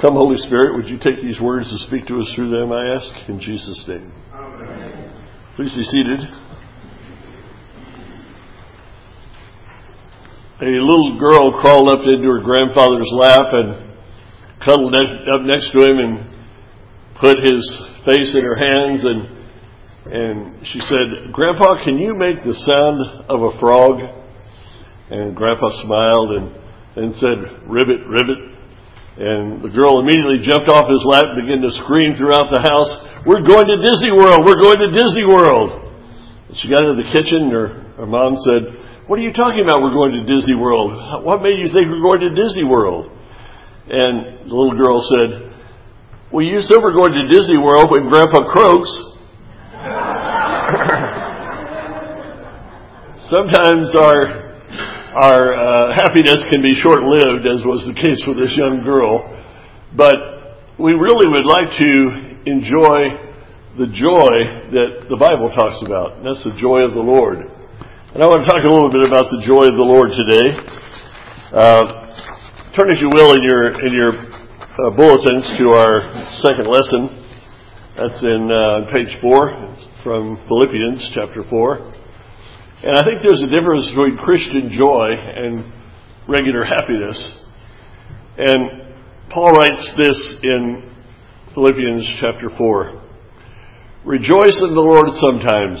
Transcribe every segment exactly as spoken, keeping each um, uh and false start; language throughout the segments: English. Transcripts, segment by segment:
Come, Holy Spirit, would you take these words and speak to us through them, I ask, in Jesus' name. Amen. Please be seated. A little girl crawled up into her grandfather's lap and cuddled ne- up next to him and put his face in her hands, and and she said, "Grandpa, can you make the sound of a frog?" And Grandpa smiled and, and said, "Ribbit, ribbit." And the girl immediately jumped off his lap and began to scream throughout the house, "We're going to Disney World! We're going to Disney World!" And she got into the kitchen and her, her mom said, "What are you talking about, we're going to Disney World? What made you think we're going to Disney World?" And the little girl said, "Well, you said we're going to Disney World when Grandpa croaks." Sometimes our Our uh, happiness can be short-lived, as was the case with this young girl. But we really would like to enjoy the joy that the Bible talks about. And that's the joy of the Lord. And I want to talk a little bit about the joy of the Lord today. Uh, turn, if you will, in your in your uh, bulletins to our second lesson. That's in uh, page four. It's from Philippians chapter four. And I think there's a difference between Christian joy and regular happiness. And Paul writes this in Philippians chapter four. "Rejoice in the Lord sometimes.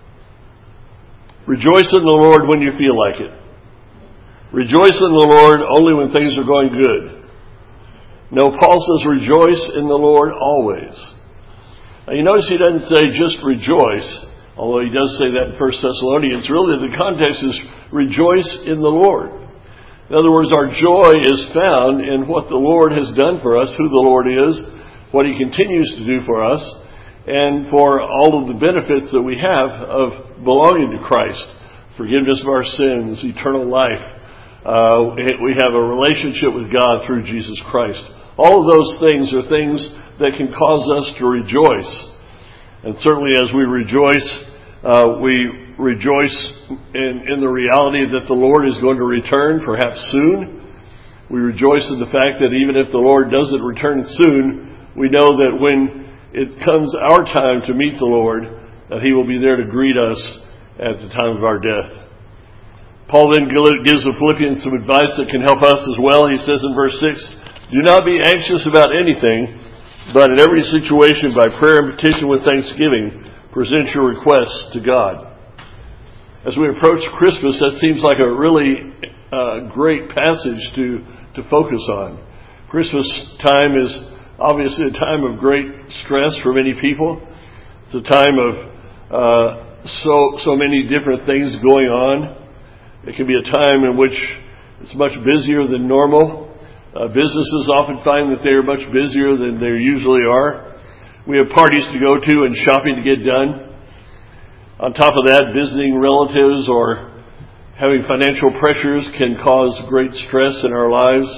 Rejoice in the Lord when you feel like it. Rejoice in the Lord only when things are going good. No, Paul says rejoice in the Lord always." Now you notice he doesn't say just rejoice. Although he does say that in First Thessalonians, really the context is rejoice in the Lord. In other words, our joy is found in what the Lord has done for us, who the Lord is, what He continues to do for us, and for all of the benefits that we have of belonging to Christ. Forgiveness of our sins, eternal life. Uh, we have a relationship with God through Jesus Christ. All of those things are things that can cause us to rejoice. And certainly as we rejoice, uh, we rejoice in, in the reality that the Lord is going to return, perhaps soon. We rejoice in the fact that even if the Lord doesn't return soon, we know that when it comes our time to meet the Lord, that He will be there to greet us at the time of our death. Paul then gives the Philippians some advice that can help us as well. He says in verse six, "Do not be anxious about anything, but in every situation, by prayer and petition with thanksgiving, present your requests to God." As we approach Christmas, that seems like a really uh, great passage to, to focus on. Christmas time is obviously a time of great stress for many people. It's a time of uh, so so many different things going on. It can be a time in which it's much busier than normal. Uh, businesses often find that they are much busier than they usually are. We have parties to go to and shopping to get done. On top of that, visiting relatives or having financial pressures can cause great stress in our lives.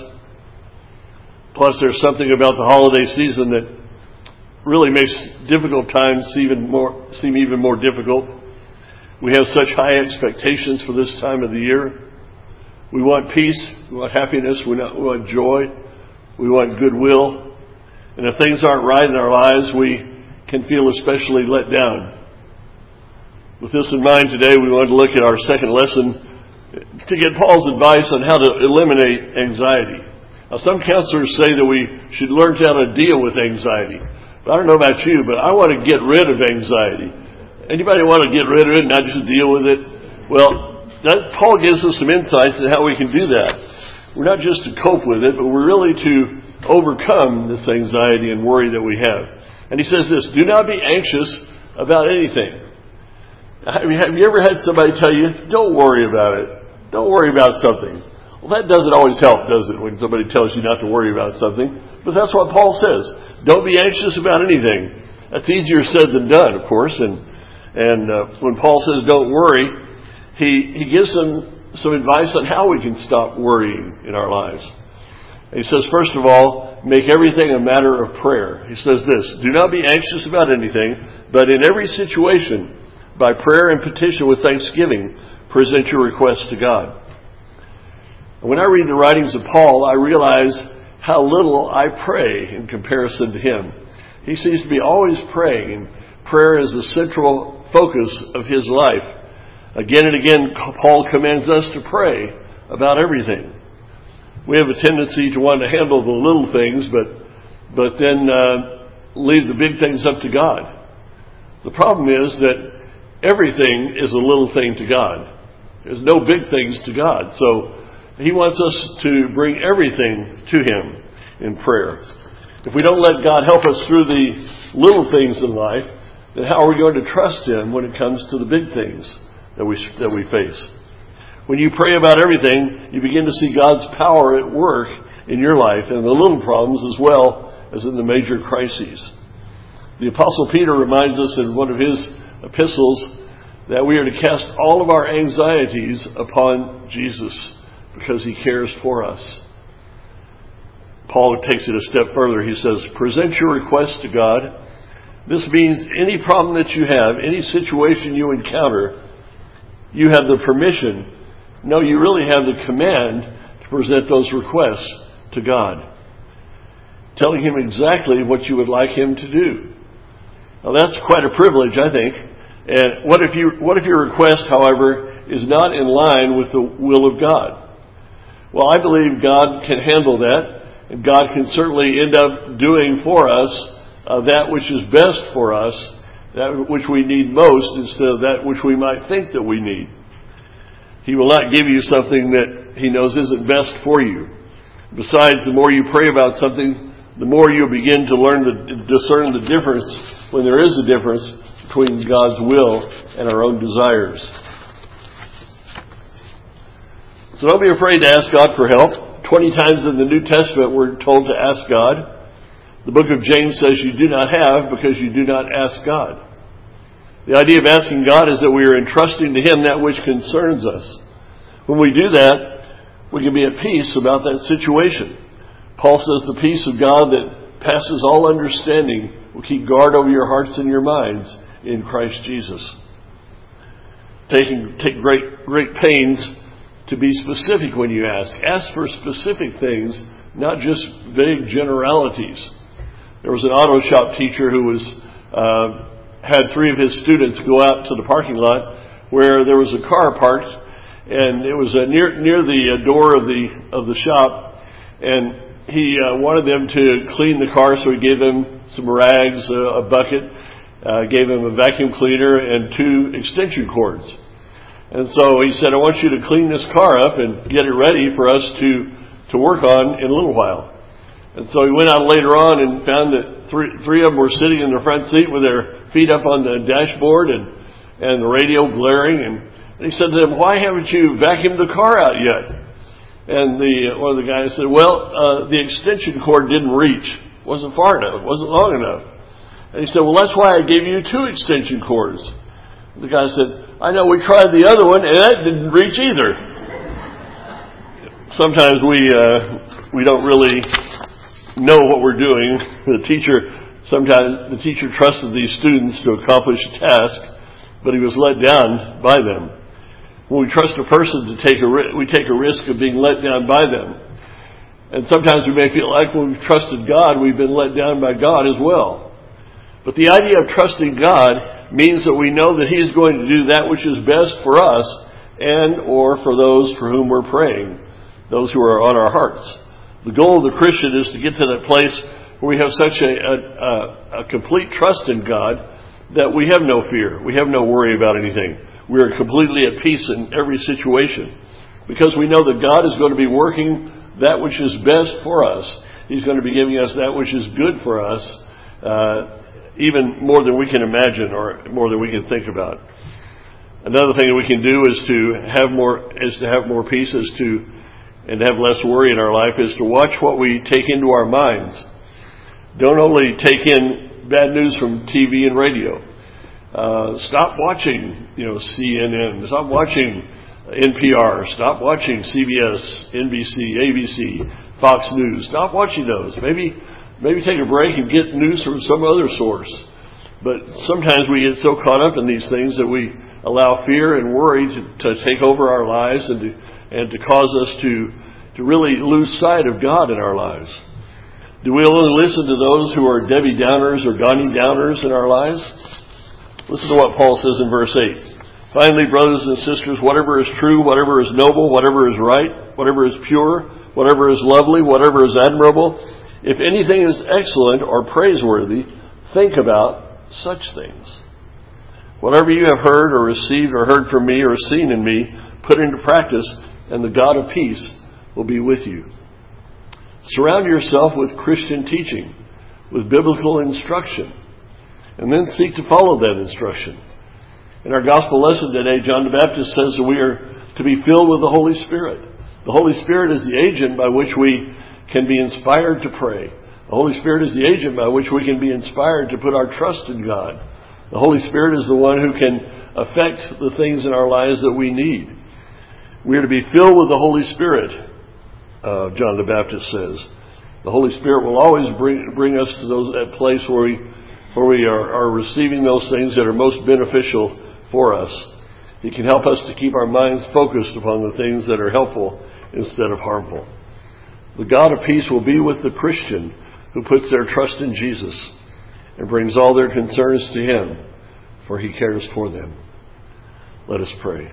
Plus, there's something about the holiday season that really makes difficult times even more, seem even more difficult. We have such high expectations for this time of the year. We want peace, we want happiness, we want joy, we want goodwill. And if things aren't right in our lives, we can feel especially let down. With this in mind today, we want to look at our second lesson to get Paul's advice on how to eliminate anxiety. Now, some counselors say that we should learn how to deal with anxiety. But I don't know about you, but I want to get rid of anxiety. Anybody want to get rid of it, not just deal with it? Well, That, Paul gives us some insights on how we can do that. We're not just to cope with it, but we're really to overcome this anxiety and worry that we have. And he says this, "Do not be anxious about anything." I mean, have you ever had somebody tell you, "Don't worry about it. Don't worry about something"? Well, that doesn't always help, does it, when somebody tells you not to worry about something? But that's what Paul says. Don't be anxious about anything. That's easier said than done, of course. And, and uh, when Paul says don't worry, He, he gives them some advice on how we can stop worrying in our lives. He says, first of all, make everything a matter of prayer. He says this, "Do not be anxious about anything, but in every situation, by prayer and petition with thanksgiving, present your requests to God." And when I read the writings of Paul, I realize how little I pray in comparison to him. He seems to be always praying, and prayer is the central focus of his life. Again and again, Paul commands us to pray about everything. We have a tendency to want to handle the little things, but but then uh, leave the big things up to God. The problem is that everything is a little thing to God. There's no big things to God. So he wants us to bring everything to him in prayer. If we don't let God help us through the little things in life, then how are we going to trust him when it comes to the big things that we that we face? When you pray about everything, you begin to see God's power at work in your life and the little problems as well as in the major crises. The Apostle Peter reminds us in one of his epistles that we are to cast all of our anxieties upon Jesus because he cares for us. Paul takes it a step further. He says, present your requests to God. This means any problem that you have, any situation you encounter, you have the permission. No, you really have the command to present those requests to God, telling him exactly what you would like him to do. Now that's quite a privilege, I think. And what if you, what if your request, however, is not in line with the will of God? Well, I believe God can handle that, and God can certainly end up doing for us uh, that which is best for us, that which we need most instead of that which we might think that we need. He will not give you something that he knows isn't best for you. Besides, the more you pray about something, the more you'll begin to learn to discern the difference, when there is a difference, between God's will and our own desires. So don't be afraid to ask God for help. Twenty times in the New Testament we're told to ask God. The book of James says you do not have because you do not ask God. The idea of asking God is that we are entrusting to him that which concerns us. When we do that, we can be at peace about that situation. Paul says the peace of God that passes all understanding will keep guard over your hearts and your minds in Christ Jesus. Taking, take great, great pains to be specific when you ask. Ask for specific things, not just vague generalities. There was an auto shop teacher who was uh, had three of his students go out to the parking lot where there was a car parked, and it was uh, near near the uh, door of the of the shop, and he uh, wanted them to clean the car, so he gave them some rags, uh, a bucket, uh, gave them a vacuum cleaner, and two extension cords. And so he said, I want you to clean this car up and get it ready for us to, to work on in a little while. And so he went out later on and found that three, three of them were sitting in the front seat with their feet up on the dashboard and, and the radio blaring. And, and he said to them, why haven't you vacuumed the car out yet? And the one of the guys said, well, uh, the extension cord didn't reach. It wasn't far enough. It wasn't long enough. And he said, well, that's why I gave you two extension cords. The guy said, I know, we tried the other one, and that didn't reach either. Sometimes we uh, we don't really know what we're doing. The teacher, sometimes the teacher trusted these students to accomplish a task, but he was let down by them. When we trust a person to take a ri- we take a risk of being let down by them. And sometimes we may feel like when we've trusted God, we've been let down by God as well. But the idea of trusting God means that we know that he is going to do that which is best for us and or for those for whom we're praying, those who are on our hearts. The goal of the Christian is to get to that place where we have such a, a, a complete trust in God that we have no fear. We have no worry about anything. We are completely at peace in every situation because we know that God is going to be working that which is best for us. He's going to be giving us that which is good for us, uh, even more than we can imagine or more than we can think about. Another thing that we can do is to have more is to have more peace, is to and have less worry in our life, is to watch what we take into our minds. Don't only take in bad news from T V and radio. Uh, stop watching, you know, C N N. Stop watching N P R. Stop watching C B S, N B C, A B C, Fox News. Stop watching those. Maybe maybe take a break and get news from some other source. But sometimes we get so caught up in these things that we allow fear and worry to, to take over our lives and to and to cause us to to really lose sight of God in our lives. Do we only listen to those who are Debbie Downers or Donnie Downers in our lives? Listen to what Paul says in verse eight. Finally, brothers and sisters, whatever is true, whatever is noble, whatever is right, whatever is pure, whatever is lovely, whatever is admirable, if anything is excellent or praiseworthy, think about such things. Whatever you have heard or received or heard from me or seen in me, put into practice, and the God of peace will be with you. Surround yourself with Christian teaching, with biblical instruction, and then seek to follow that instruction. In our gospel lesson today, John the Baptist says that we are to be filled with the Holy Spirit. The Holy Spirit is the agent by which we can be inspired to pray. The Holy Spirit is the agent by which we can be inspired to put our trust in God. The Holy Spirit is the one who can affect the things in our lives that we need. We are to be filled with the Holy Spirit, uh, John the Baptist says. The Holy Spirit will always bring bring us to those that place where we where we are, are receiving those things that are most beneficial for us. He can help us to keep our minds focused upon the things that are helpful instead of harmful. The God of peace will be with the Christian who puts their trust in Jesus and brings all their concerns to Him, for He cares for them. Let us pray.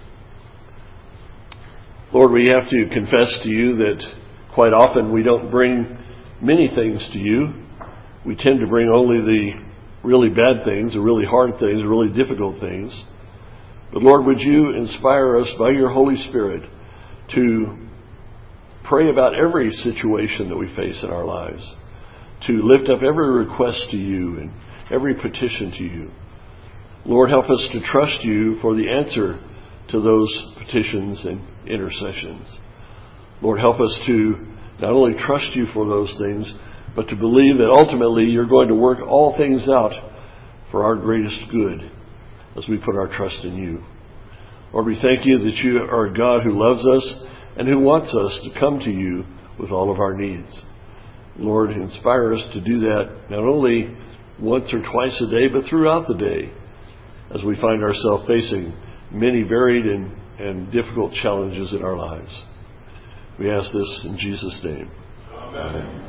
Lord, we have to confess to You that quite often we don't bring many things to You. We tend to bring only the really bad things, the really hard things, the really difficult things. But Lord, would You inspire us by Your Holy Spirit to pray about every situation that we face in our lives, to lift up every request to You and every petition to You. Lord, help us to trust You for the answer to those petitions and intercessions. Lord, help us to not only trust You for those things, but to believe that ultimately You're going to work all things out for our greatest good as we put our trust in You. Lord, we thank You that You are a God who loves us and who wants us to come to You with all of our needs. Lord, inspire us to do that not only once or twice a day, but throughout the day as we find ourselves facing many varied and, and difficult challenges in our lives. We ask this in Jesus' name. Amen. Amen.